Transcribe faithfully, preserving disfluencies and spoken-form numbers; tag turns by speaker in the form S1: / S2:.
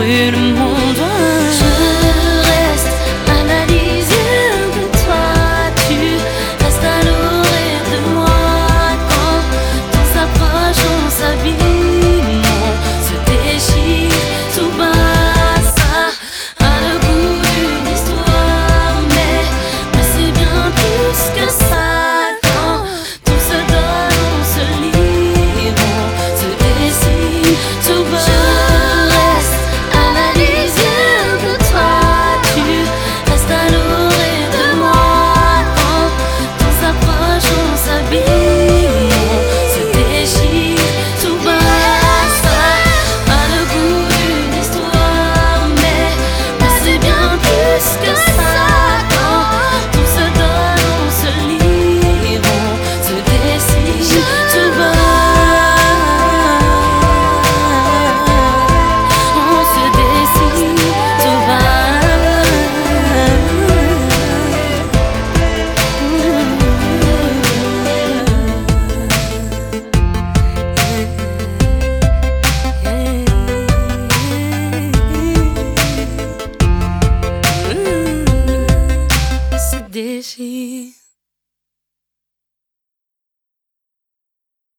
S1: brûle mon doigt.
S2: Je reste à la lisière de toi, tu restes à l'oreille de moi. Quand on s'approche, on s'abîme, on se déchire tout bas. Ça a le goût d'une histoire, mais, mais c'est bien plus que ça. Quand tout se donne, on se livre, on se dessine tout bas.
S1: Déchire.